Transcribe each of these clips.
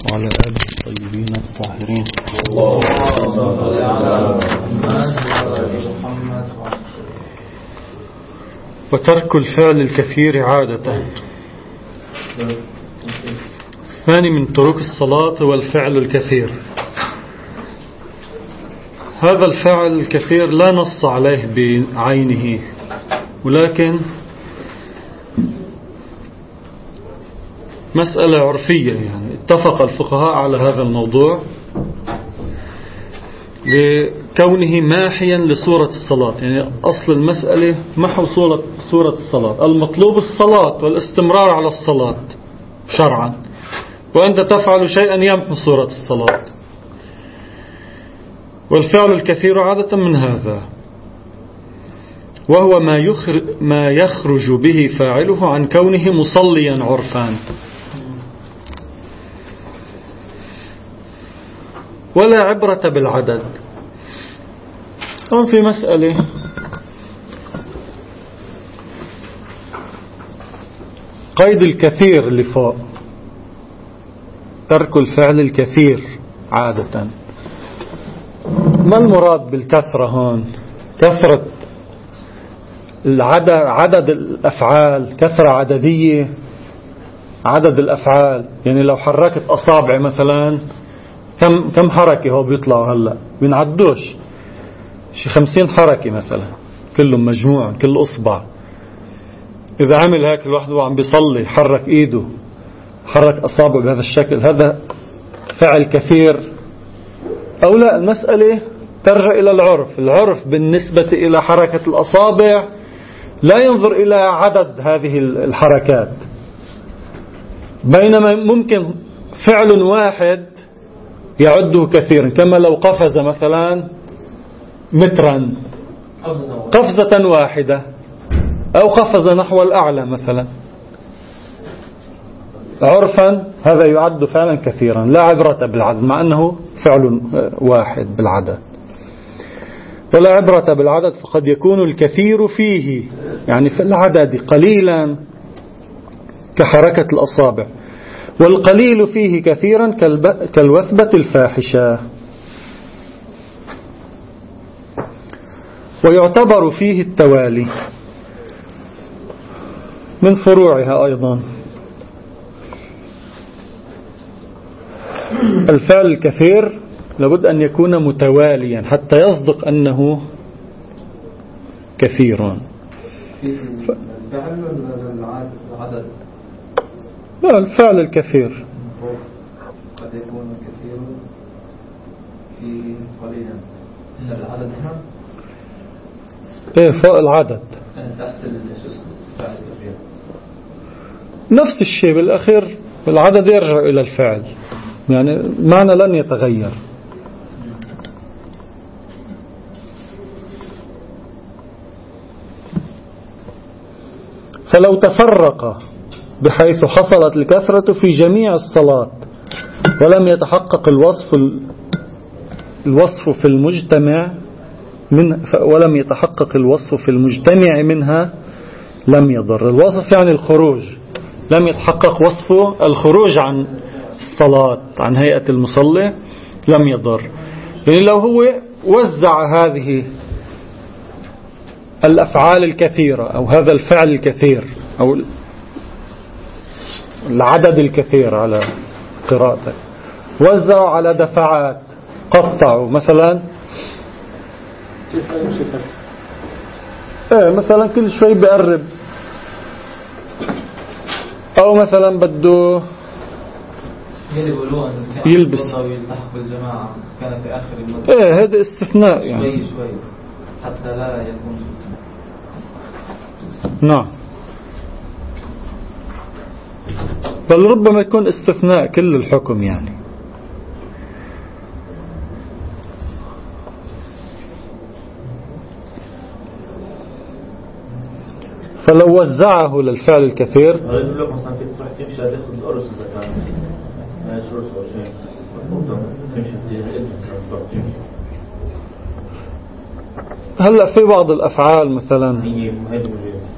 وعلى آله الطيبين الطاهرين. وترك الفعل الكثير عادة. الثاني من ترك الصلاة هو الفعل الكثير. هذا الفعل الكثير لا نص عليه بعينه، ولكن مسألة عرفية، يعني اتفق الفقهاء على هذا الموضوع لكونه ماحيا لصورة الصلاة. يعني أصل المسألة محو صورة الصلاة. المطلوب الصلاة والاستمرار على الصلاة شرعا، وأنت تفعل شيئا يمحو صورة الصلاة. والفعل الكثير عادة من هذا، وهو ما يخرج به فاعله عن كونه مصليا عرفان، ولا عبرة بالعدد. في مسألة قيد الكثير اللي فوق، ترك الفعل الكثير عادة. ما المراد بالكثرة هون؟ كثرة عدد الأفعال، كثرة عددية، عدد الأفعال. يعني لو حركت أصابع مثلا، كم حركة هو بيطلعوا هلأ؟ بنعدوش شي 50 حركة مثلا، كلهم مجموع، كل أصبع. إذا عمل هيك الواحد وعم بيصلي، حرك إيده، حرك أصابعه بهذا الشكل، هذا فعل كثير أو لا؟ المسألة ترجع إلى العرف. العرف بالنسبة إلى حركة الأصابع لا ينظر إلى عدد هذه الحركات، بينما ممكن فعل واحد يعده كثيرا، كما لو قفز مثلا مترا قفزة واحدة، أو قفز نحو الأعلى مثلا، عرفا هذا يعد فعلا كثيرا، لا عبرة بالعدد، مع أنه فعل واحد بالعدد. ولا عبرة بالعدد، فقد يكون الكثير فيه، يعني في العدد قليلا كحركة الأصابع، والقليل فيه كثيرا كالوثبة الفاحشة. ويعتبر فيه التوالي من فروعها أيضا. الفعل الكثير لابد أن يكون متواليا حتى يصدق أنه كثير. لا، الفعل الكثير قد يكون كثير في قليلا إن العدد هنا فوق العدد تحت الفعل الكثير. نفس الشيء بالأخير، العدد يرجع إلى الفعل، يعني معنى لن يتغير. فلو تفرق بحيث حصلت الكثرة في جميع الصلاة ولم يتحقق الوصف في المجتمع منها لم يضر. الوصف يعني الخروج، لم يتحقق وصفه الخروج عن الصلاة، عن هيئة المصلي، لم يضر. يعني لو هو وزع هذه الأفعال الكثيرة أو هذا الفعل الكثير أو العدد الكثير على قراءته، وزعوا على دفعات، قطعوا مثلا، مثلا كل شوي بيقرب، أو مثلا بده يلبس يلتحق بالجماعة، كان في آخر المدة. هذا استثناء يعني شوي حتى لا يكون استثناء. نعم، بل ربما يكون استثناء كل الحكم يعني. فلو وزعه للفعل الكثير، هلأ في بعض الأفعال مثلا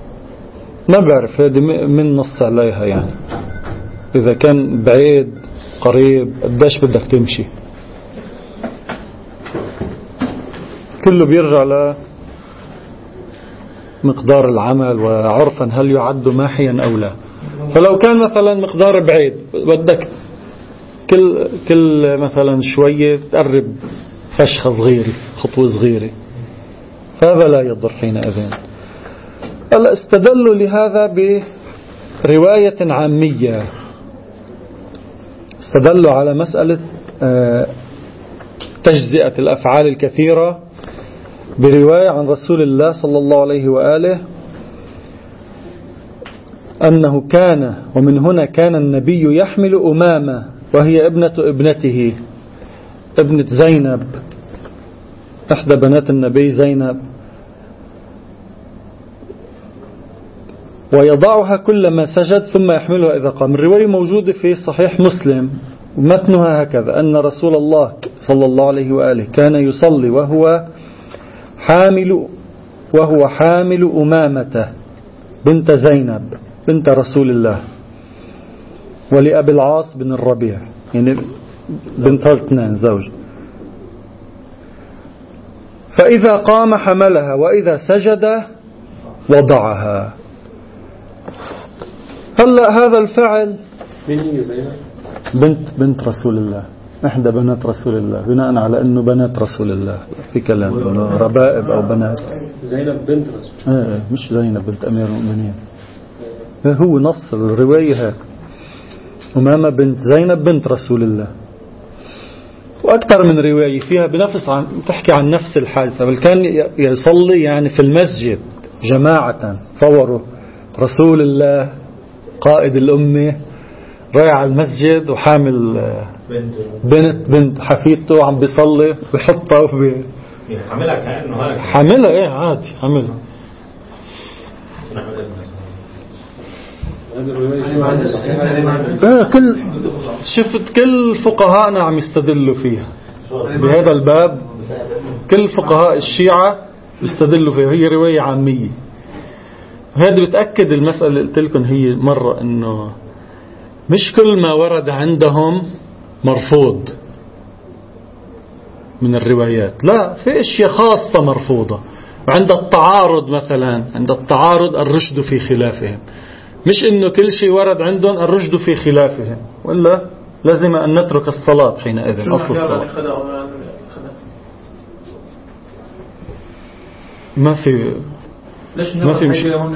ما بعرف هذه من نص عليها، يعني إذا كان بعيد قريب، قديش بدك تمشي. كله بيرجع لمقدار العمل، وعرفا هل يعد ماحيا أو لا. فلو كان مثلا مقدار بعيد بدك كل مثلا شوية تقرب فشخة صغيرة، خطوة صغيرة، فهذا لا يضر حينئذ. استدلوا لهذا برواية عامية، استدلوا على مسألة تجزئة الأفعال الكثيرة برواية عن رسول الله صلى الله عليه وآله أنه كان، ومن هنا كان النبي يحمل أمامة وهي ابنة ابنته، ابنة زينب، إحدى بنات النبي زينب، ويضعها كلما سجد ثم يحملها إذا قام. الرواية موجودة في صحيح مسلم، ومتنها هكذا: أن رسول الله صلى الله عليه وآله كان يصلي وهو حامل أمامته بنت زينب بنت رسول الله، ولأبي العاص بن الربيع، يعني بنت اثنين زوج. فإذا قام حملها وإذا سجد وضعها. هلا هذا الفعل مين هي زينب؟ بنت رسول الله، إحدى بنات رسول الله، بناء على أنه بنات رسول الله في كلام إنه ربائب أو بنات. زينب بنت رسول الله، مش زينب بنت أمير المؤمنين، هو نص الرواية هيك: أمامة بنت زينب بنت رسول الله. وأكثر من رواية فيها تحكي عن نفس الحادثة، بل كان يصلي يعني في المسجد جماعة. تصوروا رسول الله قائد الأمة رايح على المسجد وحامل بنت حفيدته عم بيصلي، بحطها حاملها كأنه هيك، حاملها عادي، حاملها. شفت كل فقهاءنا عم يستدلوا فيها بهذا الباب، كل فقهاء الشيعة يستدلوا فيها. هي رواية عامية، هذا بتأكد المسألة اللي قلت لكم هي مرة، انه مش كل ما ورد عندهم مرفوض من الروايات، لا، في اشياء خاصة مرفوضة. وعند التعارض مثلا، عند التعارض الرشد في خلافهم، مش انه كل شيء ورد عندهم الرشد في خلافهم، ولا لازم ان نترك الصلاة حينئذ. اصل الصلاة ما في مشكلة،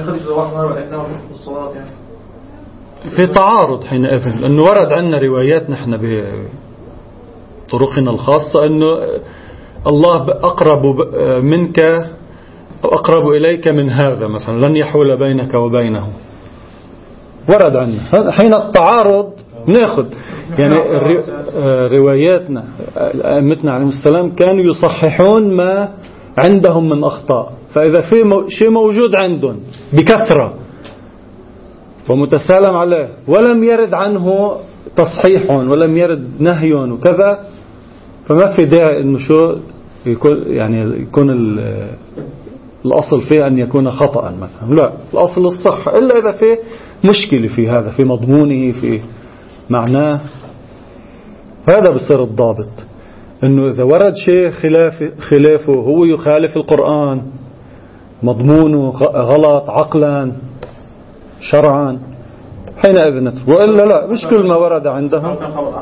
في تعارض حينئذ، لأنه ورد عنا روايات نحن بطرقنا الخاصة أنه الله أقرب منك أو أقرب إليك من هذا مثلا، لن يحول بينك وبينه، ورد عنا. حين التعارض ناخذ يعني رواياتنا. أئمتنا عليهم السلام كانوا يصححون ما عندهم من أخطاء، فإذا في شيء موجود عندهم بكثرة ومتسالم عليه ولم يرد عنه تصحيح ولم يرد نهي وكذا، فما في داعي انه شو يكون الأصل فيه أن يكون خطأ مثلا، لا، الأصل الصحة، إلا إذا في مشكلة في هذا، في مضمونه، في معناه. هذا بصير الضابط، انه اذا ورد شيء خلافه هو يخالف القرآن، مضمونه غلط عقلا شرعا، حينئذ نترك. وإلا لا، مش كل ما ورد عندهم،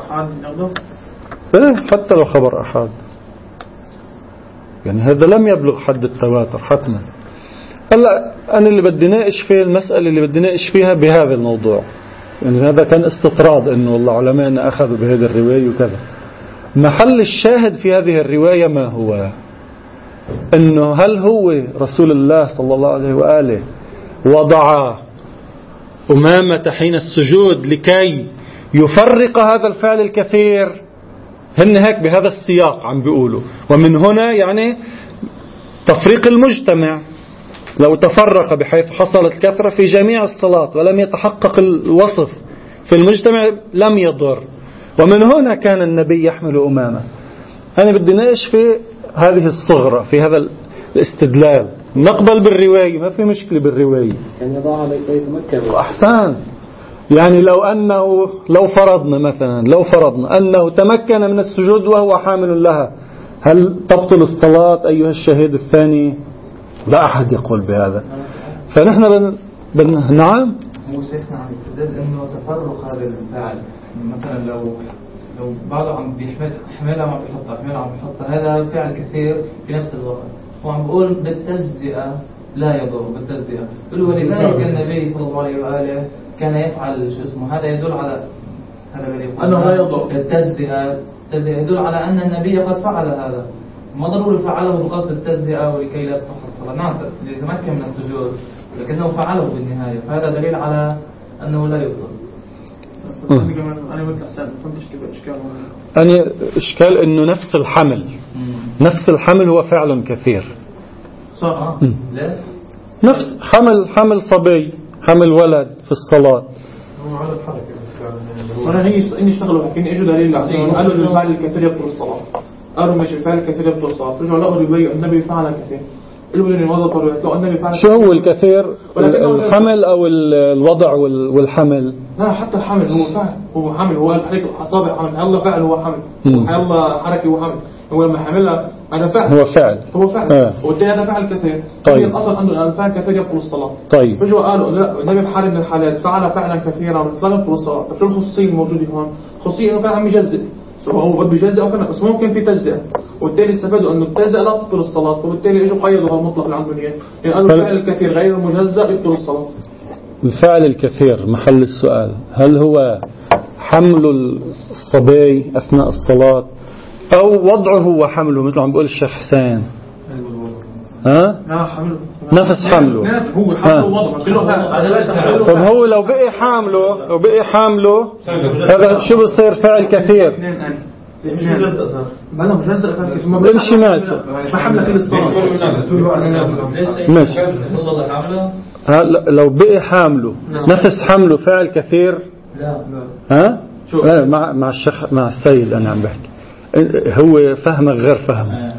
حتى لو خبر أحد، يعني هذا لم يبلغ حد التواتر حتما. هلا أنا اللي بدي ناقش فيه المسألة اللي بدي ناقش فيها بهذا الموضوع، يعني هذا كان استطراد إنه والله علماءنا أخذوا بهذه الرواية وكذا. محل الشاهد في هذه الرواية ما هو؟ إنه هل هو رسول الله صلى الله عليه وآله وضع أمامة حين السجود لكي يفرق هذا الفعل الكثير؟ هن هيك بهذا السياق عم بيقولوا، ومن هنا يعني تفريق المجتمع. لو تفرق بحيث حصلت كثرة في جميع الصلاة ولم يتحقق الوصف في المجتمع لم يضر. ومن هنا كان النبي يحمل أمامة. أنا بدي ناقش في هذه الصغرى، في هذا الاستدلال. نقبل بالرواية، ما في مشكلة بالرواية، كان يضعها لكي يتمكن. وأحسن، يعني لو فرضنا أنه تمكن من السجود وهو حامل لها، هل تبطل الصلاة أيها الشهيد الثاني؟ لا أحد يقول بهذا. فنحن نعم هو شيخنا عم يستدل انه تفرق هذا الفاعل. مثلا لو بعضه عم حملها وعم بيحطها هذا فعل كثير في نفس الوقت، وعم بقول بالتجزئة لا يضر بالتجزئة. ولذلك النبي صلى الله عليه وآله كان يفعل هذا يدل على أنه لا يضر. التجزئة يدل على أن النبي قد فعل هذا، ما ضروري فعله بغض التجزئة ولكي لا تصح الصلاة. نعم ليتمكن من السجود، لكنه فعله بالنهاية، فهذا دليل على أنه لا يبطل. أنا إشكال إنه نفس الحمل هو فعل كثير. صح. لا نفس حمل صبي، حمل ولد في الصلاة. هو على الحركة. وأنا هي اشتغلوا لكن إجوا دليل قالوا الفعل الكثير يبطل الصلاة. قالوا ماشي الفعل الكثير يبطل الصلاة. رجعوا لقوا النبي فعل كثير. شو هو الكثير؟ الحمل أو الوضع والحمل؟ لا حتى الحمل هو حمل، هو أصابع حمل. الله فعل هو حمل، الله حركي هو حمل. هو لما حملها هذا فعل، هو فعل والتاني هذا فعل كثير. طيب الأصل أنه الفعل كثير يبطل الصلاة. طيب رجعوا قالوا لا النبي بحال من الحالات فعل فعلا كثيرا والصلاة يبطل الصلاة. طب شو الخصوصية الموجودة هون؟ خصوصية إنه كان عم يجزئ، هو بده يجزئ أو كان بس ممكن في تجزئة، وبالتالي استفادوا أنه التجزئة لا تبطل الصلاة، وبالتالي إجوا قيدوا المطلق اللي عندهم إياه. يعني قالوا الفعل الكثير غير المجزأ يبطل الصلاة. الفعل الكثير محل السؤال، هل هو حمل الصبي أثناء الصلاة أو وضعه وحمله مثل عم بقول الشيخ حسين؟ ها؟ لا حمله، نفس حمله. هو حمله وضعه. طب هو لو بقي حامله هذا شو بصير فعل كثير؟ مش مجزأ بلا مجزأ امشي ناسه ما حمله كل الصلاة. ماشي. لو بقي حامله نفس حمله فعل كثير؟ ها؟ لا مع الشيخ مع السيد أنا عم بحكي، هو فهمك غير فهمه.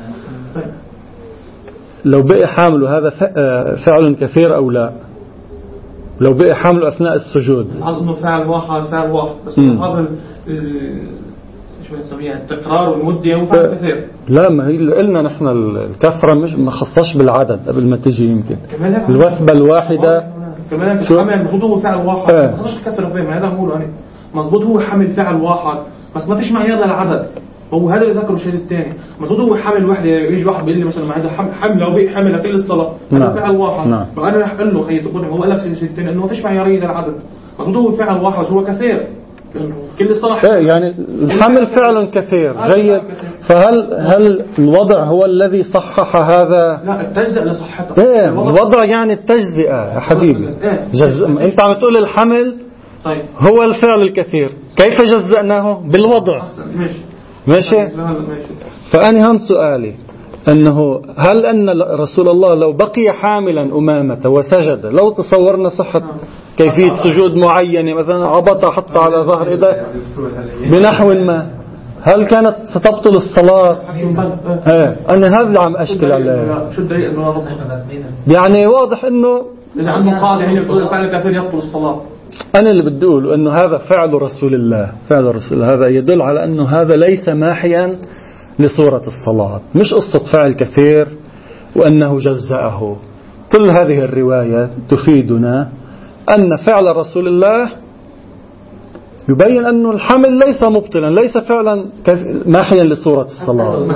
لو بقي حامله هذا فعل كثير أو لا؟ لو بقي حامله أثناء السجود أظن فعل واحد بس هذا شو نسميها التكرار والمدة وفعل كثير. لا ما هي قلنا نحن الكثرة مش ما خصش بالعدد قبل ما تجي، يمكن الوثبة الواحدة كمان الحمل مفروض هو فعل واحد ما خصش الكثرة فيه. ما هذا بقوله أنا مظبوط هو حمل فعل واحد بس ما فيش معيار للعدد. هو هذا اللي ذكره الشيء الثاني. مظبوط هو حمل واحد، يجي واحد بيقول لي مثلا ما هذا حمل لو بقي حمل كل الصلاة هذا فعل واحد. فأنا راح أقول له خيي تقول هو قال لك الشيء الثاني إنه ما فيش معيارية للعدد. مظبوط هو فعل واحد هو كثير كل الصلاة. يعني الحمل فعل كثير جيد. فهل الوضع هو الذي صحح هذا؟ لا التجزئة لصحتها. الوضع يعني التجزئة يا حبيبي. أنت عم تقول الحمل طيب هو الفعل الكثير، كيف جزأناه؟ بالوضع. ماشي. فأنا هم سؤالي أنه هل أن رسول الله لو بقي حاملا أمامة وسجد، لو تصورنا صحة كيفية سجود معينة مثلا عبط حط على ظهر إيده بنحو ما، هل كانت ستبطل الصلاة؟ أنا هذا اللي عم أشكل عليه. يعني واضح أنه إذا عنده قاعدة يعني يقول الفعل الكثير يبطل الصلاة. أنا اللي بدي أقوله أنه هذا فعل رسول الله، هذا يدل على أنه هذا ليس ماحيا لصورة الصلاة، مش قصة فعل كثير وأنه جزأه. كل هذه الرواية تفيدنا أن فعل رسول الله يبين أنه الحمل ليس مبطلا، ليس فعلا ماحيا لصورة الصلاة.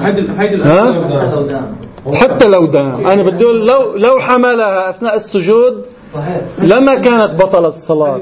حتى لو دام أنا بدي أقول لو حملها أثناء السجود لما كانت بطل الصلاة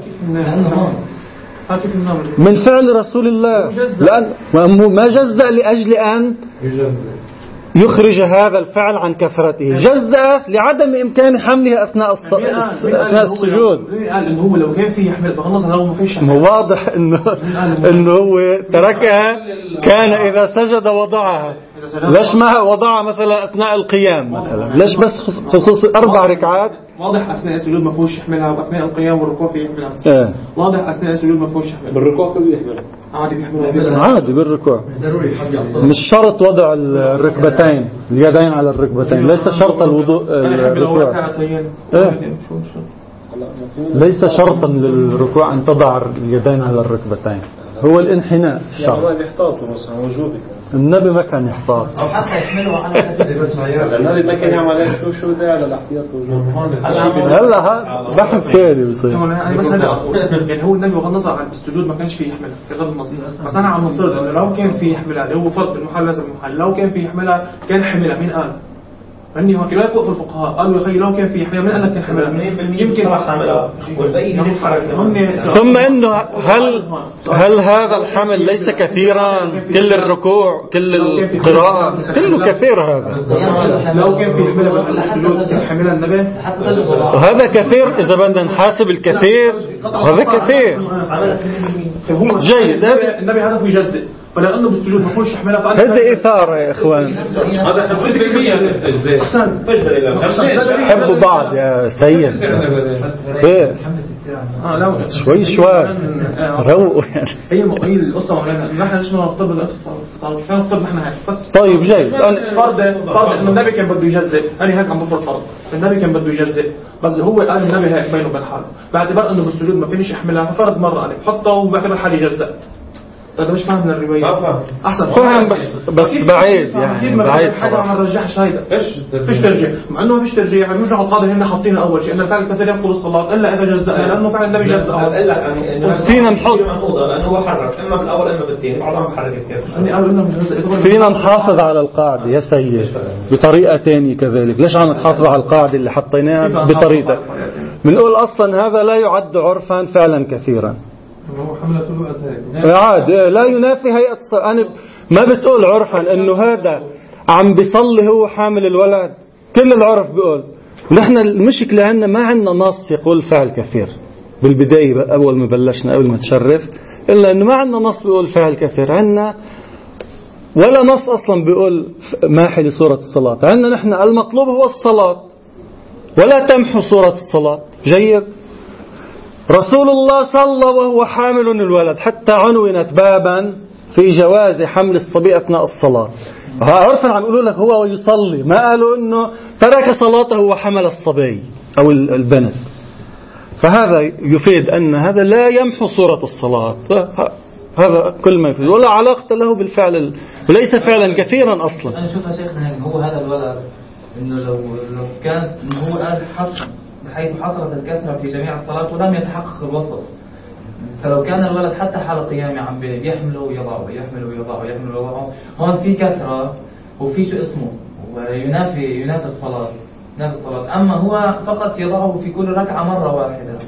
من فعل رسول الله، لأنه ما جزأ لأجل أن يخرج هذا الفعل عن كثرته، جزأ لعدم إمكان حمله أثناء السجود. قال هو لو كان فيه يحمل بغض النظر لو ما فيش، واضح إنه هو تركها، كان إذا سجد وضعها. ليش ما وضعها مثلا أثناء القيام مثلا؟ ليش بس خصوص 4 ركعات؟ واضح أثناء السجود ما فيهوش يحملها، وأثناء القيام والركوع فيه يحملها. واضح أثناء السجود ما فيهوش يحملها، بالركوع كله يحملها عادي بالركوع. مش شرط وضع الركبتين، اليدين على الركبتين، ليس شرط الوضوء الركوع. ليس شرطا للركوع أن تضع اليدين على الركبتين، هو الانحناء شرط. يعني بيحتاطوا مثلا وجوبك. النبي ما كان يحتاط، أو حتى يحملوا على النبي ما كان يعمل شو ده على الاحتياط وجوبك. هلا بحث تاني بيصير. يعني بس يعني هو النبي بغض النظر عن السجود ما كانش فيه يحملها بغض النظر، بس انا عم نفترض انه لو كان فيه يحملها اللي هو فرض المحل لازم المحل، لو كان فيه يحملها كان حملها. مين قال؟ فاني هو كذلك وقف الفقهاء قالوا يا اخي لو كان فيه يحملها من قال لك كان حملها؟ يمكن راح تعملها والباقي ثم انه هل هذا الحمل ليس كثيرا؟ كل الركوع كل القراءة كله كثير هذا. لو كان فيه يحملها حملها النبي وهذا كثير إذا بدنا نحاسب الكثير، هذا كثير جيد. النبي هدفه يجزئ، فلأنه بالسجود ما يخش يحملها فأنا هذه إثارة يا إخوان. هذا 50% أحسن حبوا بعض يا سيد. شوي روقوا يعني. هي القصة مولانا نحن ليش نفترض نفترض نحن هيك بس. طيب جيد. فرض إنه النبي كان بده يجزئ، أنا هيك عم بفرض فرض النبي كان بده يجزئ، بس هو قال النبي هيك بينه وبين حاله باعتبار إنه بالسجود ما فينيش يحملها، ففرض مرة عليه حطه وبعتبر حالي يجزئ. هذا مش فاهم الرواية. أحسن فهم بس بعيد يعني بعيد. حاجة ما نرجحش هيدا. فيش ترجيح، مع إنه ما فيش ترجيح. يعني نرجع القاضي هنا حاطينه أول شيء إن الفعل الكثير يبطل الصلاة إلا إذا جزأ، لأنه فعل النبي جزأ. قال لك يعني فينا نحط لأنه هو حرك إما في الأول إما بالثاني بعضهم حرك الكثير. فينا نحافظ على القاعدة يا سيد بطريقة تانية كذلك. ليش عم نحافظ على القاعدة اللي حطيناها بطريقة؟ بنقول أصلا هذا لا يعد عرفا فعلا كثيرا. عاد لا ينافي هيئة الصلاة. أنا ما بتقول عرفا إنه هذا عم بيصلي هو حامل الولد، كل العرف بيقول. نحن المشكلة عندنا ما عندنا نص يقول فعل كثير بالبداية أول ما بلشنا قبل ما تشرف، إلا إنه ما عندنا نص بيقول فعل كثير. عندنا ولا نص أصلا بيقول ماحي لصورة الصلاة. عندنا نحن المطلوب هو الصلاة ولا تمحو صورة الصلاة. جيد. رسول الله صلى وهو حامل الولد، حتى عنونت بابا في جواز حمل الصبي أثناء الصلاة. عرفا عم يقولوا لك هو يصلي، ما قالوا إنه ترك صلاته وحمل الصبي أو البنت. فهذا يفيد أن هذا لا يمحو صورة الصلاة. هذا كل ما يفيد ولا علاقة له بالفعل، وليس فعلا كثيرا أصلا. أنا شوف يا شيخنا هو هذا الولد إنه لو كان هو قال حق بحيث حصلت الكثرة في جميع الصلاة ولم يتحقق الوسط، فلو كان الولد حتى حال قيامه عم يحمله ويضعه يحمله ويضعه يحمله ويضعه، هون في كثرة وفي شو اسمه وينافي الصلاة. أما هو فقط يضعه في كل ركعة مرة واحدة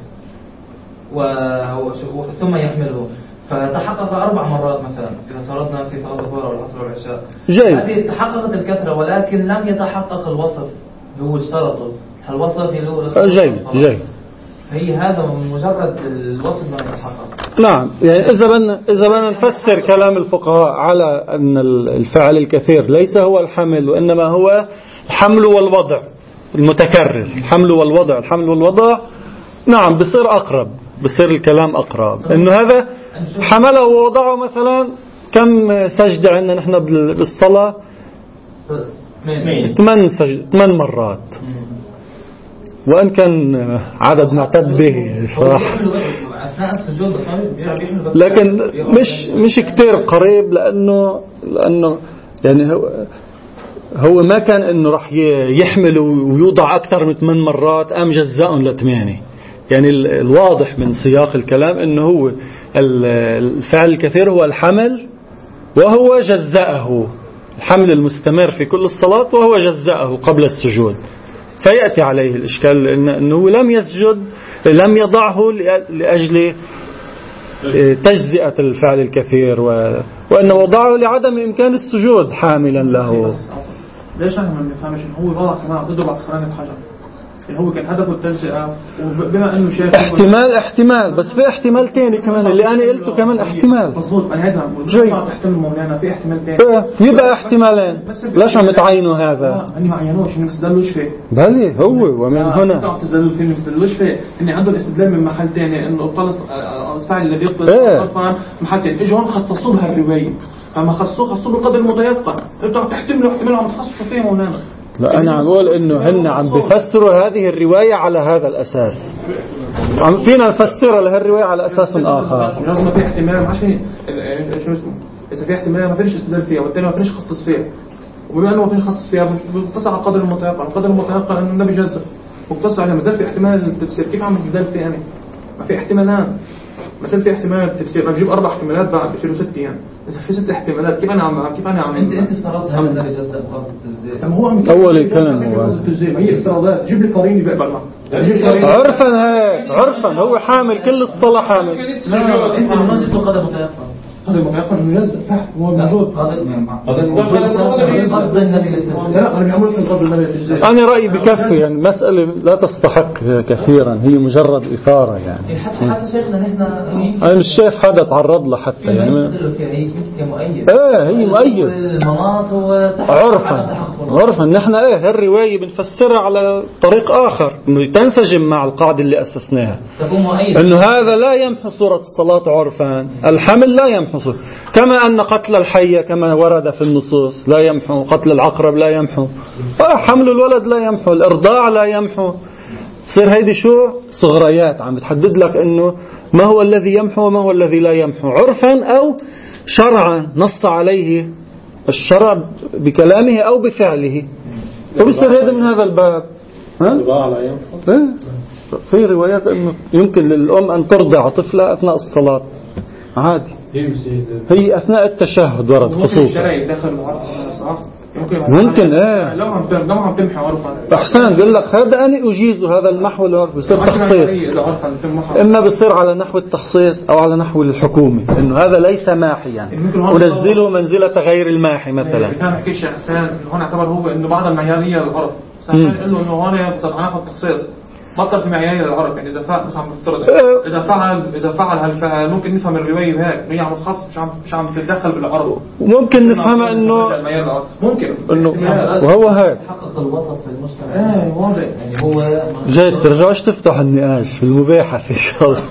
ثم يحمله، فتحقق 4 مرات مثلا إذا فرضنا في صلاة الظهر والعصر والعشاء. هذه تحققت الكثرة ولكن لم يتحقق الوصف هو اشترطه. الوصف هو جيد. هي هذا مجرد الوصف ما يتحقق. نعم. يعني إذا بدنا نفسر كلام الفقهاء على أن الفعل الكثير ليس هو الحمل وإنما هو الحمل والوضع المتكرر. الحمل والوضع نعم بصير أقرب، بصير الكلام أقرب. إنه هذا حمله ووضعه مثلا كم سجدة عندنا نحن بالصلاة؟ 8 مرات، وأن كان عدد معتد به صراحة، لكن مش كتير قريب، لأنه يعني هو ما كان إنه راح يحمل ويوضع أكثر من 8 مرات أم جزاء ل8. يعني الواضح من سياق الكلام إنه هو الفعل الكثير هو الحمل وهو جزاءه، الحمل المستمر في كل الصلاة وهو جزاءه قبل السجود. فيأتي عليه الإشكال أنه لم يسجد، لم يضعه لأجل تجزئة الفعل الكثير، وأنه وضعه لعدم إمكان السجود حاملا له. ليش أنا ما نفهمش إن هو وضع كمان ضده بعصران الحجر؟ يعني هو كان هدفه التجزئة، وبما إنه شايف احتمال بس في احتمال تاني كمان اللي أنا قلته كمان احتمال. مظبوط. أنا هذا جيد. تحتمل مولانا في احتمال تاني. يبقى احتمالين. ليش عم تعينوا هذا؟ أني ما عينوش، إنه استدلوش فيه. بلي هو ومن هنا. استدلوا فيه، استدلوش فيه. إني عنده الاستدلال من محل تاني، إنه الطلس الفاعل الذي يبطل محل تاني. إجوا هون خصصوا بها الرواية، فما خصوه بالقدر المتيقن. أنتوا عم تحتملوا عم تخصصوا فيه مولانا. لا أنا عم بقول إنه هن عم بيفسروا هذه الرواية على هذا الأساس. فينا نفسرها لهالرواية على أساس آخر. لازم في احتمال عشان شو اسمه، إذا في احتمال ما فيش استدلال فيها والتاني ما فيش خصص فيها، وبما أنه ما فيش خصص فيها بتصل على قدر المتيقن. القدر المتيقن إنه النبي جزء وبتصل على مازال في احتمال التفسير. كيف عم استدلال فيه أنا؟ ما في احتمالان، مثلا في احتمال التفسير. ما بجيب 4 احتمالات بعد بصيروا 6 يعني. إذا في 6 احتمالات كيف أنا عم انت افترضت هذا النبي جزء بقصد الزيت. هو عم أول كلام هو هي افتراضات. جيب لي قريني بقبل معه. عرفا هيك عرفا هو حامل كل الصلاة حامل. انت ما جبت قدر متيقن. قدر متيقن مجزء فهم هو موجود. قدر النبي للتسليم. لا أنا بعمل لك قدر النبي للتسليم. أنا رأيي بكفي يعني مسألة لا تستحق كثيرا، هي مجرد إثارة يعني. حتى شيخنا نحن أنا مش شايف حدا تعرض له حتى يعني. هي كمؤيد. هي مؤيد. المناط هو عرفا نحن هالرواية بنفسرها على طريق آخر إنه تنسجم مع القاعدة اللي أسسناها. إنه هذا لا يمحو صورة الصلاة عرفا، الحمل لا يمحو صورة. كما أن قتل الحية كما ورد في النصوص لا يمحو، قتل العقرب لا يمحو، حمل الولد لا يمحو، الإرضاع لا يمحو. صير هيدي شو صغريات عم بتحدد لك إنه ما هو الذي يمحو وما هو الذي لا يمحو عرفا أو شرعا نص عليه الشرع بكلامه أو بفعله. وبصير هذا من هذا الباب. في روايات إنه يمكن للأم أن ترضع طفلها أثناء الصلاة عادي، هي أثناء التشهد ورد خصوصا. ممكن لو عم تمحي عرفا. أحسن بيقول لك هذا أنا أجيز هذا النحو العرفي بصير تخصيص. إما بصير على نحو التخصيص أو على نحو الحكومي، إنه هذا ليس ماحيا ونزله منزلة غير الماحي مثلا. كان حكي الشيخ حسين هون اعتبر هو إنه بعض المعيارية للعرف. عشان يقول له إنه هون بصير هناخذ تخصيص بطل في معيارية للعرف. يعني إذا فعل مثلا مفترض إذا فعل هالفعل ممكن نفهم الرواية بهيك إنه هي عم تخصص مش عم تتدخل بالعرف. ممكن نفهمها إنه ممكن وهو هيك حقق الوسط في المجتمع. واضح يعني هو جاي ترجعش تفتح النقاش في المباحة في شاء الله.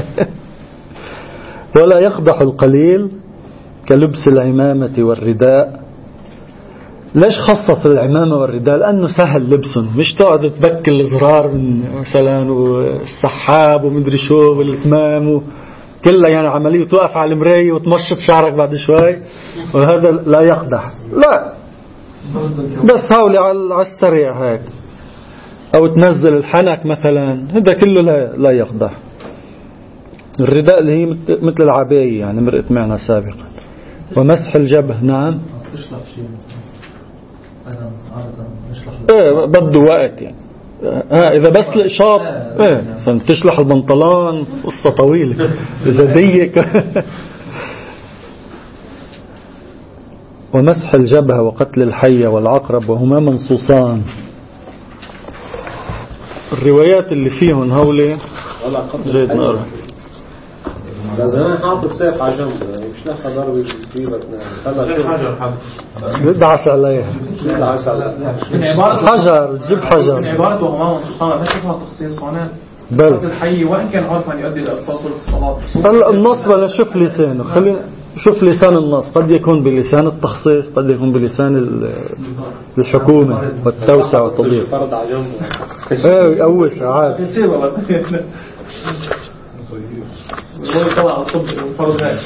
ولا يقدح القليل كلبس العمامة والرداء. ليش خصص العمامة والرداء؟ لأنه سهل لبسهم، مش تقعد تبكل الزرار من مثلا والسحاب ومدري شو والكمام كلها يعني عملية توقف على المراية وتمشط شعرك بعد شوي، وهذا لا يقدح. لا بس هولي على السريع هيك، أو تنزل الحنك مثلا، هذا كله لا يقدح. الرداء اللي هي مثل العباية يعني مرقت معنا سابقا. ومسح الجبهة نعم بده وقت يعني. إذا بس الإشارة تشلح البنطلون قصة طويلة إذا ضيق. ومسح الجبهة وقتل الحية والعقرب وهما منصوصان. الروايات اللي فيهم هولي جيد نقرأ. لازم حاطط سيف على جنبه مش ناخذ ضربة جيبك بدعس عليها حجر تجيب حجر. من عبارة وهما منصوصان ما تفهم تخصيص هنا بل الحي وإن كان عرفا يؤدي للفاصل في الصلاة. هلا النص بلا شوف لسانه، خلينا شوف لسان النص. قد يكون بلسان التخصيص، قد يكون بلسان الحكومة والتوسع والتضييق. فرض على جنبه أوسع عادي. هو طلع الطب وفرض هاي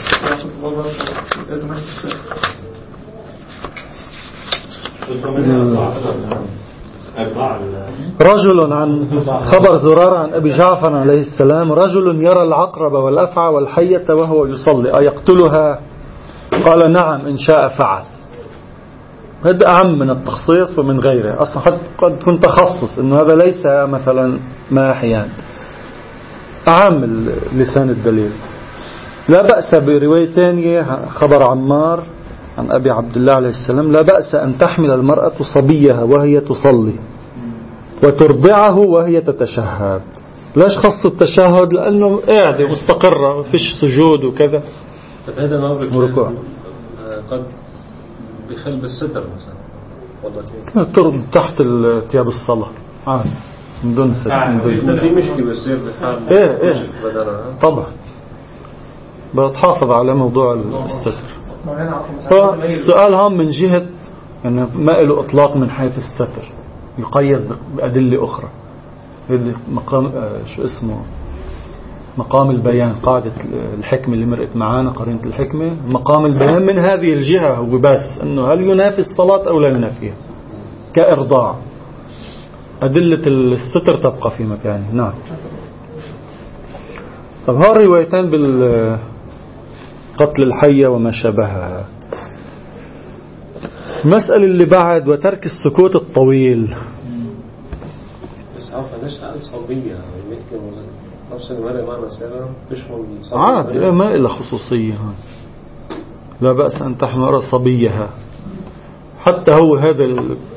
رجل عن خبر زرارة عن أبي جعفر عليه السلام: رجل يرى العقرب والأفعى والحية وهو يصلي أيقتلها؟ قال نعم إن شاء فعل. هذا أهم من التخصيص ومن غيره. أصلا قد يكون تخصص إنه هذا ليس مثلا ماحيا، أهم لسان الدليل. لا بأس برواية ثانية خبر عمار عن أبي عبد الله عليه السلام: لا بأس أن تحمل المرأة صبيها وهي تصلي وترضعه وهي تتشهد. ليش خص التشهد؟ لأنه قاعدة مستقرة وفيش سجود وكذا. هذا ما وركوع قد بيخل بالستر مثلا والله ترد تحت ثياب الصلاة عادي من دون ستر. دي مشكلة بتصير بحال ايه طبعا بتحافظ على موضوع الستر. فالسؤال هم من جهة يعني ما له إطلاق من حيث الستر، يقيد بأدلة أخرى. هذا مقام شو اسمه مقام البيان، قاعدة الحكمة اللي مرقت معانا قرينة الحكمة. مقام البيان من هذه الجهة هو بس أنه هل ينافي الصلاة أو لا ينافيها كإرضاع. أدلة الستر تبقى في مكانه. نعم. طب ها الروايتان بالقتل الحية وما شابهها. المسألة اللي بعد وترك السكوت الطويل. بس عارفة ليش قال صبية نفس المرة معنا سيرا تشمل عادي ما إلا خصوصية. لا بأس أن تحمل صبيها. حتى هو هذا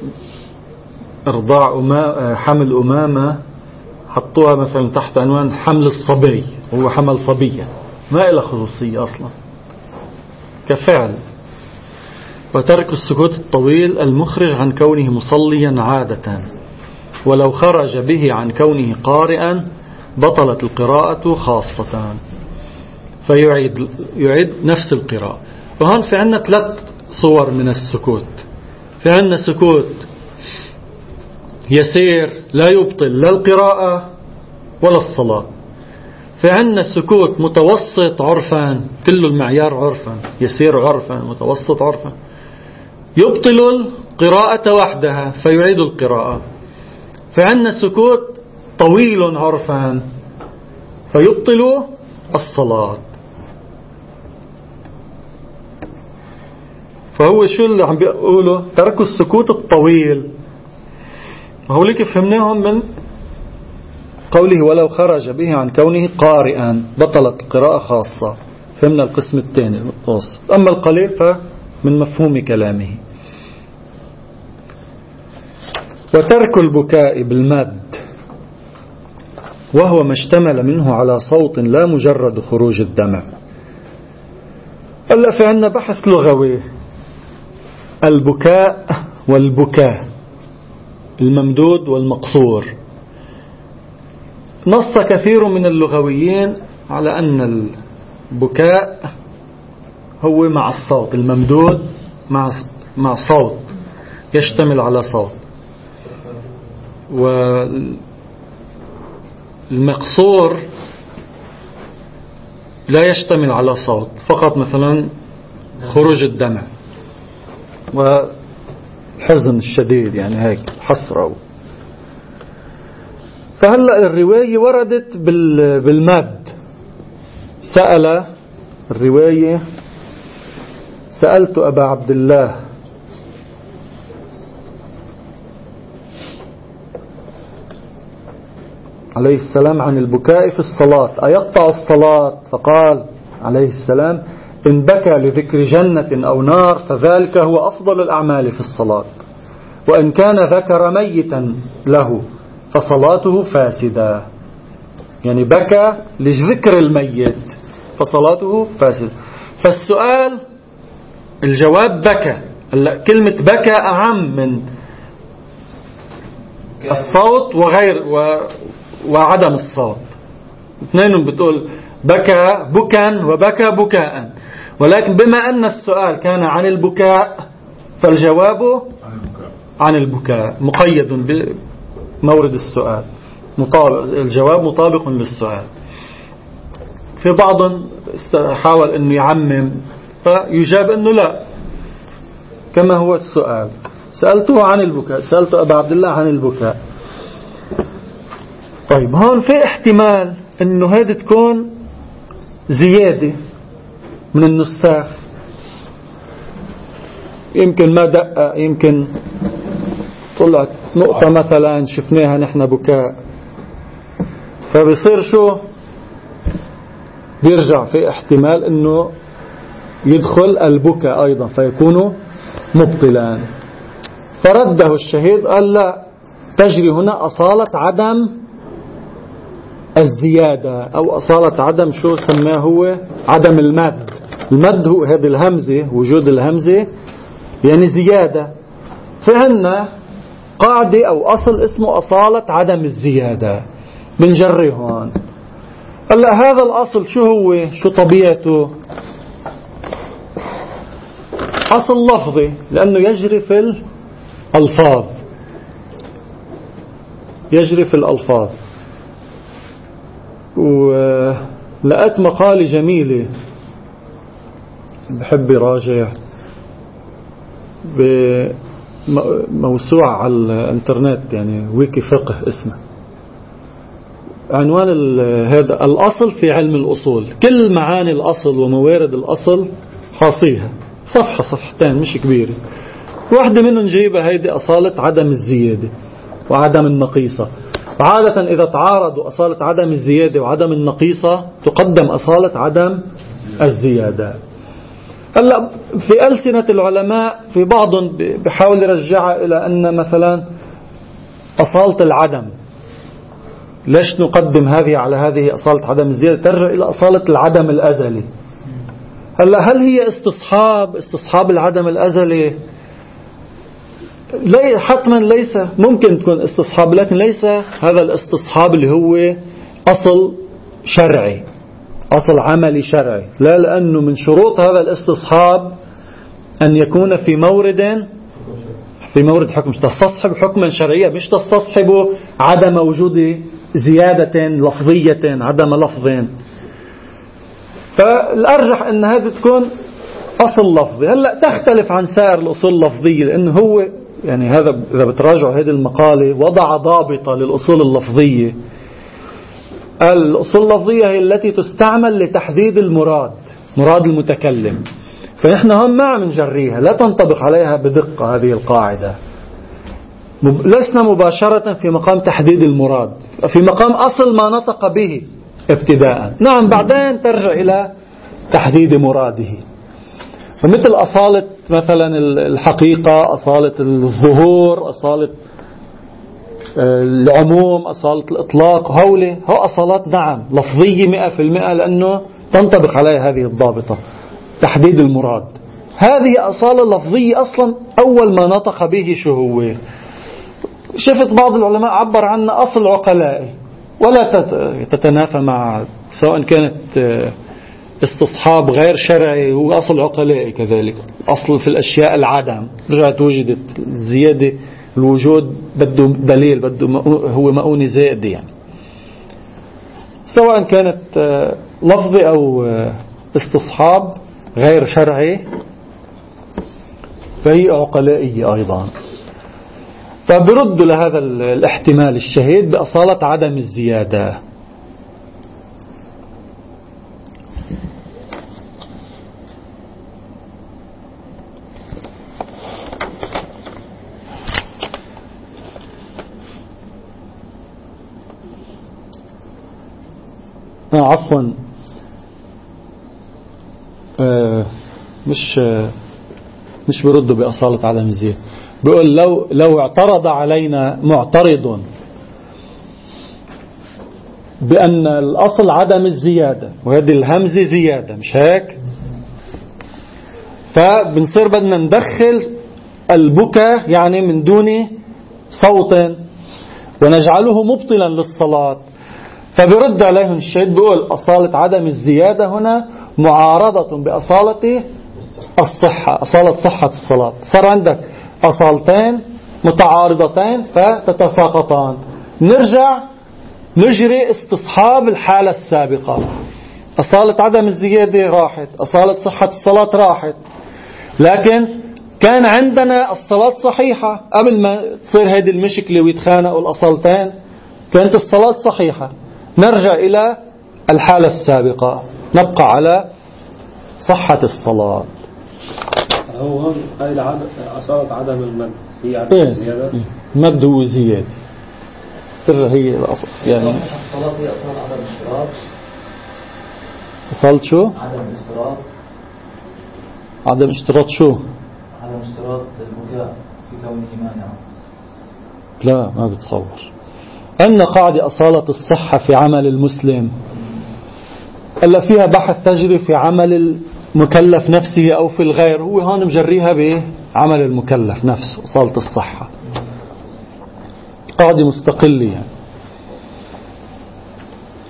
إرضاع حمل أمامة حطوها مثلا تحت عنوان حمل الصبي، هو حمل صبية، ما إلا خصوصية أصلا كفعل. وترك السكوت الطويل المخرج عن كونه مصليا عادة، ولو خرج به عن كونه قارئا بطلت القراءة خاصة، فيعيد نفس القراءة. وهون في عنا 3 صور من السكوت. في عنا سكوت يسير لا يبطل لا القراءة ولا الصلاة. في عنا سكوت متوسط عرفا، كل المعيار عرفا، يسير عرفا متوسط عرفا، يبطل القراءة وحدها فيعيد القراءة. في عنا سكوت طويل عرفا فيبطل الصلاة. فهو شو اللي عم بيقوله؟ تركوا السكوت الطويل. وهو لك فهمناهم من قوله ولو خرج به عن كونه قارئا بطلت القراءة خاصة. فهمنا القسم الثاني المتوسط. أما القليل فمن مفهوم كلامه. وترك البكاء بالمد وهو ما اشتمل منه على صوت لا مجرد خروج الدمع. هلا في عندنا بحث لغوي. البكاء والبكاء، الممدود والمقصور. نص كثير من اللغويين على أن البكاء هو مع الصوت، الممدود مع صوت يشتمل على صوت، والمقصور لا يشتمل على صوت، فقط مثلا خروج الدمع والحزن الشديد، يعني هيك حسرة. فهلأ الرواية وردت بالمد. سأل الرواية سألت أبا عبد الله عليه السلام عن البكاء في الصلاة أيقطع الصلاة؟ فقال عليه السلام إن بكى لذكر جنة أو نار فذلك هو أفضل الأعمال في الصلاة، وإن كان ذكر ميتا له فصلاته فاسدة. يعني بكى لذكر الميت فصلاته فاسدة. فالسؤال الجواب بكى. كلمة بكى أعم من الصوت وغير وعدم الصوت. اثنين بتقول بكى بكا وبكى بكاء، ولكن بما أن السؤال كان عن البكاء فالجواب عن البكاء مقيد بمورد السؤال، الجواب مطابق للسؤال. في بعض حاول أنه يعمم فيجاب أنه لا، كما هو السؤال. سألته عن البكاء، سألت أبا عبد الله عن البكاء. طيب هون في احتمال أنه هذه تكون زيادة من النساخ، يمكن ما دقق، يمكن طلعت نقطة مثلا شفناها نحن بكاء، فبصير شو بيرجع في احتمال أنه يدخل البكاء أيضا فيكون مبطلان. فرده الشهيد قال لا، تجري هنا أصالة عدم الزيادة، أو أصالة عدم شو سماه هو عدم المد. المد هو هذه الهمزة، وجود الهمزة يعني زيادة. فعنا قاعدة أو أصل اسمه أصالة عدم الزيادة، بنجري هون. هلا هذا الأصل شو هو؟ شو طبيعته؟ أصل لفظي لأنه يجري في الألفاظ، يجري في الألفاظ. ولقيت مقالة جميلة بحب راجع بموسوعة على الانترنت، يعني ويكي فقه اسمه. عنوان هذا الأصل في علم الأصول، كل معاني الأصل وموارد الأصل حاصيها، صفحة صفحتين مش كبيرة. واحدة منهم نجيبها هيدي أصالة عدم الزيادة وعدم النقيصة. عادة إذا تعارضوا أصالة عدم الزيادة وعدم النقيصة تقدم أصالة عدم الزيادة. هلا في ألسنة العلماء في بعضهم بحاول يرجعها إلى أن مثلا أصالة العدم، ليش نقدم هذه على هذه أصالة عدم الزيادة؟ ترجع إلى أصالة العدم الأزلي. هلا هل هي استصحاب العدم الأزلي؟ حتما ليس، ممكن تكون استصحاب، لكن ليس هذا الاستصحاب اللي هو أصل شرعي، أصل عملي شرعي. لا، لأنه من شروط هذا الاستصحاب أن يكون في مورد حكم، تستصحب حكما شرعيا، مش تستصحب عدم وجود زيادة لفظية، عدم لفظين. فالأرجح أن هذا تكون أصل لفظي. هلأ تختلف عن سائر الأصول اللفظية، لأنه هو يعني هذا إذا بتراجعوا هذه المقالة وضع ضابطة للأصول اللفظية. الأصول اللفظية هي التي تستعمل لتحديد مراد المتكلم. فنحن هم ما عم نجريها، لا تنطبق عليها بدقة هذه القاعدة. لسنا مباشرة في مقام تحديد المراد، في مقام أصل ما نطق به ابتداء. نعم، بعدين ترجع إلى تحديد مراده. فمثل أصالة مثلا الحقيقة، أصالة الظهور، أصالة العموم، أصالة الإطلاق، هو أصالات نعم لفظية 100%، لأنه تنطبق عليها هذه الضابطة تحديد المراد. هذه أصالة لفظية أصلا أول ما نطق به شو هو. شفت بعض العلماء عبر عنه أصل عقلائي، ولا تتنافى مع، سواء كانت استصحاب غير شرعي هو أصل عقلائي كذلك. أصل في الأشياء العدم، رجعت وجدت الزيادة، الوجود بده دليل، بده هو مؤونة زائدة، يعني سواء كانت لفظي أو استصحاب غير شرعي فهي عقلائية أيضا. فبرد لهذا الاحتمال الشهيد بأصالة عدم الزيادة. عفوا، مش بردوا بأصالة عدم الزيادة، بيقول لو اعترض علينا معترض بأن الأصل عدم الزيادة وهذه الهمزة زيادة، مش هيك؟ فبنصير بدنا ندخل البكاء يعني من دون صوت ونجعله مبطلا للصلاة. فبرد عليهم الشهيد بيقول أصالة عدم الزيادة هنا معارضة بأصالة الصحة، أصالة صحة الصلاة. صار عندك أصالتين متعارضتين فتتساقطان. نرجع نجري استصحاب الحالة السابقة، أصالة عدم الزيادة راحت، أصالة صحة الصلاة راحت، لكن كان عندنا الصلاة صحيحة قبل ما تصير هذه المشكلة ويتخانقوا الأصالتين، كانت الصلاة صحيحة. نرجع إلى الحالة السابقة، نبقى على صحة الصلاة. هو هون أصالة عدم المد هي عدم الزيادة. مد وزيادة ترجع هي الأصل، يعني الصلاة هي أصالة عدم الاشتراط. أصالة شو؟ عدم الاشتراط. عدم اشتراط شو؟ عدم اشتراط البكاء في كونه مانعا. لا، ما بتصور. أن قاعدة أصالة الصحة في عمل المسلم إلا فيها بحث تجري في عمل المكلف نفسه أو في الغير، هو هون مجريها بعمل المكلف نفسه. أصالة الصحة قاعدة مستقلة يعني.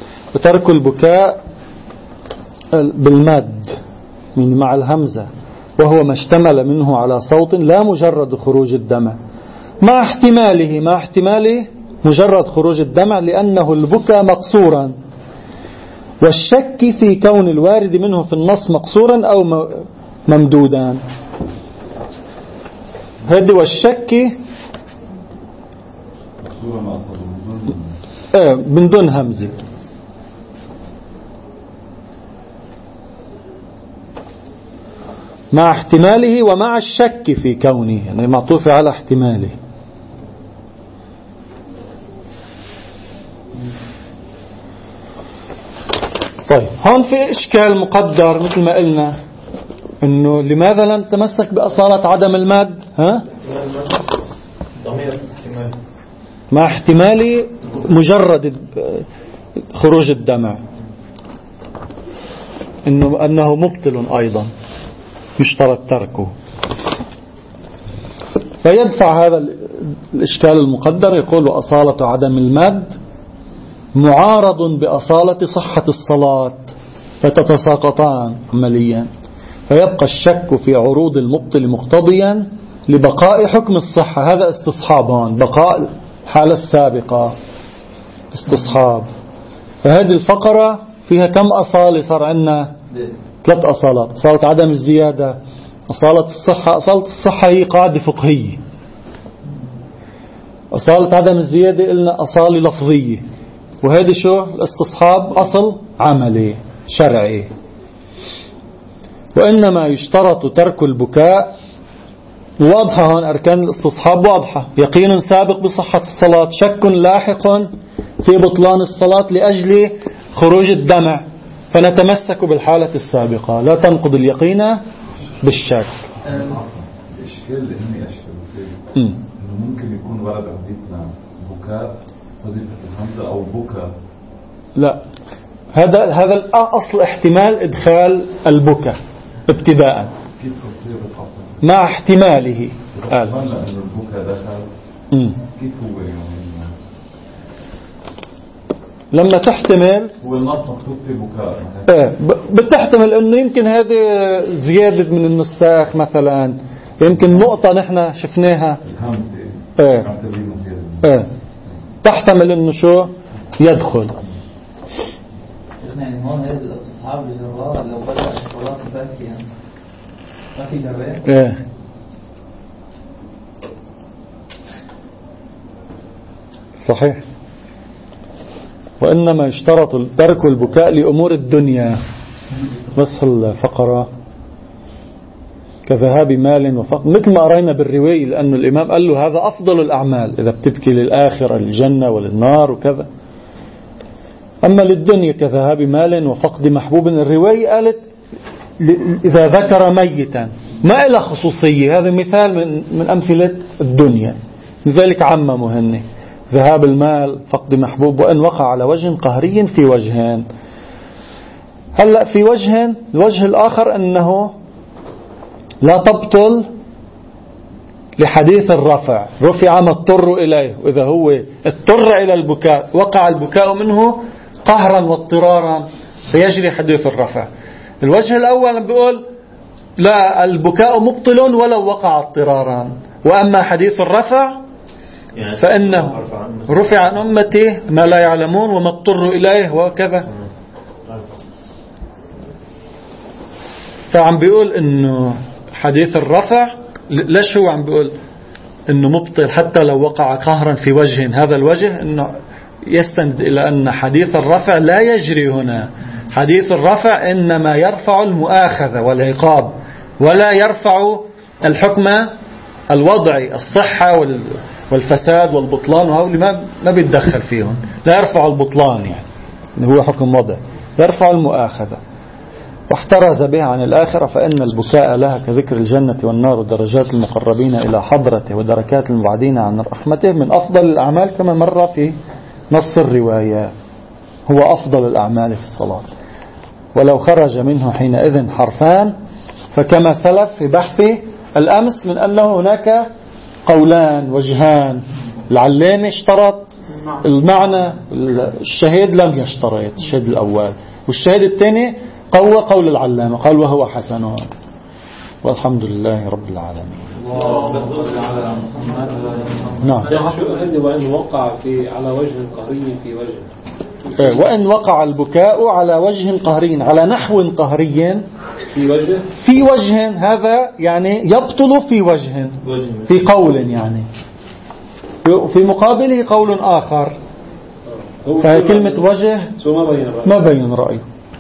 وترك البكاء بالمد من مع الهمزة وهو ما اشتمل منه على صوت لا مجرد خروج الدمع، مع احتماله مجرد خروج الدمع لأنه البكاء مقصورا، والشك في كون الوارد منه في النص مقصورا أو ممدودا. هذا والشك من دون همزة. مع احتماله ومع الشك في كونه، يعني معطوف على احتماله. طيب هون في إشكال مقدر مثل ما قلنا، إنه لماذا لم تمسك بأصالة عدم المد؟ مع احتمال مجرد خروج الدمع، أنه مبطل أيضا يشترط تركه. فيدفع هذا الإشكال المقدر، يقول أصالة عدم المد معارض بأصالة صحة الصلاة فتتساقطان عمليا، فيبقى الشك في عروض المبطل مقتضيا لبقاء حكم الصحة. هذا استصحاب، هون بقاء الحالة السابقة استصحاب. فهذه الفقرة فيها كم أصالة؟ صار عندنا 3 أصالات: أصالة عدم الزيادة، أصالة الصحة. أصالة الصحة هي قاعدة فقهية. أصالة عدم الزيادة قلنا أصالة لفظية، وهذه شو الاستصحاب؟ أصل عملي شرعي. وإنما يشترط ترك البكاء، واضحة هون أركان الاستصحاب واضحة: يقين سابق بصحة الصلاة، شك لاحق في بطلان الصلاة لأجل خروج الدمع، فنتمسك بالحالة السابقة، لا تنقض اليقين بالشك. الإشكال اللي هم أشكالوا فيه إنه ممكن يكون ورد عزيزنا بكاء وظيفة الهمزة أو بكاء. لا، هذا الأصل احتمال إدخال البكاء ابتداء كيف تصير بصحة مع احتماله. قال إنه البكاء دخل كيف هو يعني لما تحتمل هو النص مكتوب فيه بكاء بتحتمل انه يمكن هذه زيادة من النساخ مثلا، يمكن نقطة نحن شفناها الهمزة تحتمل انه شو يدخل. يعني هون هذا الاستصحاب للجراء لو بدأ الصلاة باكيا ما في جراء. صحيح. وإنما يشترط ترك البكاء لأمور الدنيا، نصف الفقرة كذهاب مال وفقر، مثل ما قرأنا بالرواية، لأن الإمام قال له هذا أفضل الأعمال إذا بتبكي للآخرة للجنة وللنار وكذا. أما للدنيا كذهاب مال وفقد محبوب، الرواية قالت إذا ذكر ميتا، ما إلى خصوصية، هذا مثال من أمثلة الدنيا، لذلك عمموا هن ذهاب المال فقد محبوب، وإن وقع على وجه قهري في وجهين. هلأ في وجهين، الوجه الآخر أنه لا تبطل لحديث الرفع، رفع ما اضطر إليه، وإذا هو اضطر إلى البكاء وقع البكاء منه قهرا واضطرارا فيجري حديث الرفع. الوجه الأول بيقول لا، البكاء مبطل ولو وقع اضطرارا، وأما حديث الرفع فإنه رفع عن أمتي ما لا يعلمون وما اضطر إليه وكذا. فعم بيقول إنه حديث الرفع ليش هو عم بيقول إنه مبطل حتى لو وقع قهرا في وجه؟ هذا الوجه إنه يستند إلى أن حديث الرفع لا يجري هنا. حديث الرفع إنما يرفع المؤاخذة والعقاب، ولا يرفع الحكم الوضعي، الصحة والفساد والبطلان، وهؤلاء ما بيتدخل فيهم، لا يرفع البطلان، يعني هو حكم وضع، يرفع المؤاخذة. واحترز بها عن الآخرة، فإن البكاء لها كذكر الجنة والنار ودرجات المقربين إلى حضرته ودركات المبعدين عن رحمته من أفضل الأعمال، كما مر في نص الرواية، هو أفضل الأعمال في الصلاة. ولو خرج منه حينئذ حرفان، فكما سلف في بحث الأمس من أنه هناك قولان وجهان، العلامة اشترط المعنى، الشهيد لم يشترط، الشهيد الأول، والشهيد الثاني قوى قول العلامة، قال وهو حسن. والحمد لله رب العالمين. نعم. وإن وقع على وجه قهري في وجه. وإن وقع البكاء على وجه قهري، على نحو قهري في وجه، هذا يعني يبطل في وجه، في قول، يعني في مقابله قول آخر، فكلمة وجه ما بين رأيه.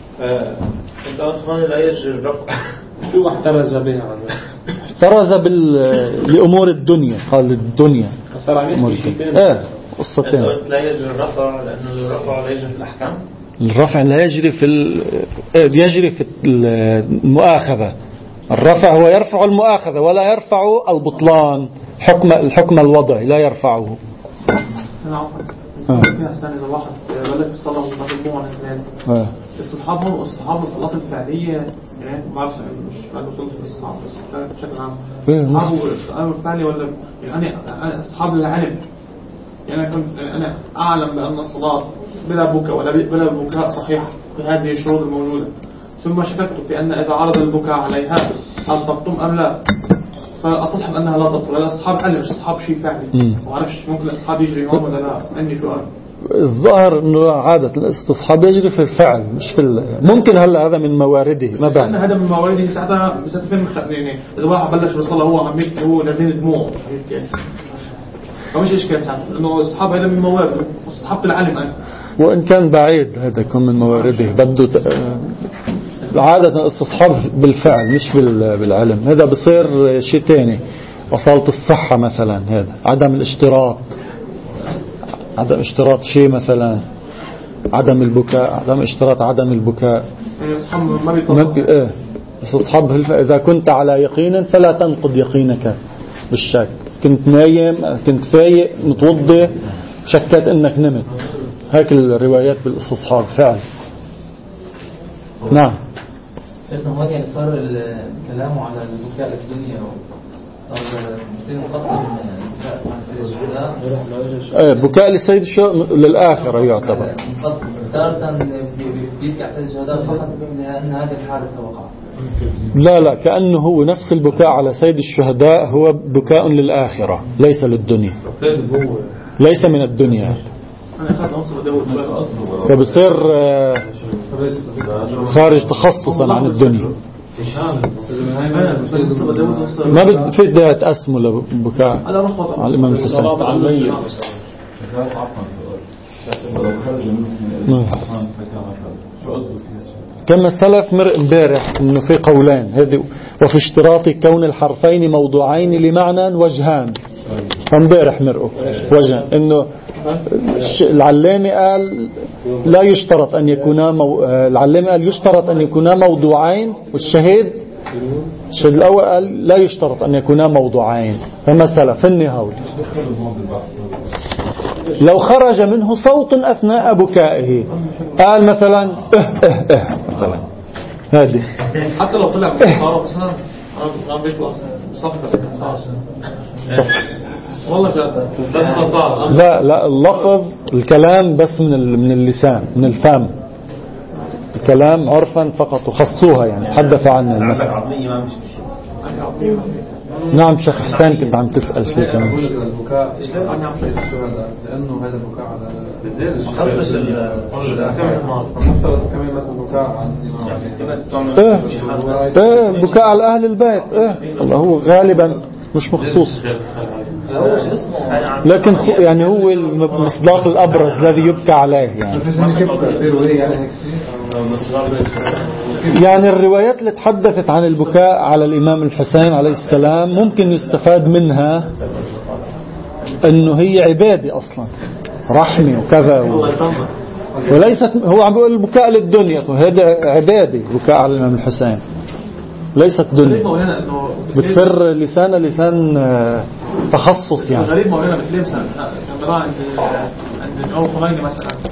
لا يجري الرفع. شو احترز بها؟ احترز لأمور الدنيا، قال الدنيا قصتين. لا يجري الرفع لأنه الرفع لا يجري في الأحكام. الرفع لا يجري يجري في المؤاخذة. الرفع هو يرفع المؤاخذة ولا يرفع البطلان، الحكم الوضعي لا يرفعه. فيها حسن إذا واحد بلغ في الصلاة ومجموعة من الناس الصحابة الصلاة الفعلية، يعني ما بعرفش مش بعرف وصلت للصحابة بس بشكل عام الصحابة الفعلي ولا يعني أنا أصحاب العلم، يعني أنا أعلم بأن الصلاة بلا بكاء ولا بلا بكاء صحيحة بهذه الشروط الموجودة، ثم شككت في أن إذا عرض البكاء عليها هل تبطم أم لا، فأصحب أنها لا تبطل. لا أصحاب علم مش أصحاب شيء فعلي، ما أعرفش ممكن الأصحاب يجري هون ولا لا، عندي سؤال. الظاهر إنه عادة الاستصحاب يجري في الفعل مش في ممكن هلا هذا من موارده، ما بعرف هذا من موارده. ساعتها فين يعني إذا واحد بلش بالصلاة هو عم يبكي هو نازل دموعه فمش إشكال ساعتها إنه الصحاب هذا من موارده، الصحاب العلم أنا وإن كان بعيد هذا يكون من موارده، بده عادة الاستصحاب بالفعل مش بالعلم. هذا بصير شيء تاني، وصلت الصحة مثلا، هذا عدم الاشتراط، عدم اشتراط شيء مثلا، عدم البكاء، عدم اشتراط عدم البكاء. ما بيطلع استصحاب إذا كنت على يقين فلا تنقض يقينك بالشك. كنت نايم، كنت فايق، متوضي، شكت انك نمت، هيك الروايات بالاستصحاب فعل. نعم. شيخنا هو يعني صار الكلام على البكاء الدنيا صار يصير مخصص من بكاء لسيد الشهداء للآخرة يعتبر مخصص. تارة بيبكي على سيد الشهداء فقط لأن هذه الحادثة وقعت. لا كأنه هو نفس البكاء على سيد الشهداء هو بكاء للآخرة ليس للدنيا، ليس من الدنيا، فبصير خارج تخصصا عن الدنيا. ما بدي أتقسمه لبكاء على الإمام الحسين. كما السلف مرق امبارح انه في قولين هذه، وفي اشتراط كون الحرفين موضوعين لمعنى وجهان. امبارح مرقوا وجه انه العلامي قال لا يشترط ان يكونا العلامي قال يشترط ان يكونا موضوعين، والشهيد الشهيد الاول قال لا يشترط ان يكونا موضوعين. فمثلا في النهاية لو خرج منه صوت أثناء بكائه قال مثلا مثلا هذه حتى لو طلع بصارة مثلا ما بيطلع بصفة والله لا اللفظ الكلام بس من اللسان من الفم، الكلام عرفا فقط وخصوها يعني تحدث عنها المثل. نعم شيخ حسين كنت عم تسأل شيء كمان. البكاء لأنه هذا البكاء على كمان مثلا بكاء عن بكاء على أهل البيت الله هو غالبا مش مخصوص، لكن يعني هو المصداق الأبرز الذي يبكى عليه يعني الروايات اللي تحدثت عن البكاء على الإمام الحسين عليه السلام ممكن يستفاد منها أنه هي عبادة أصلا رحمة وكذا وليست هو عم بيقول البكاء للدنيا، وهذا عبادة بكاء على الإمام الحسين ليست دنيا، بتصير لسان تخصص يعني. غريب مولانا بتلاقي مثلا عند الأول خميني مثلا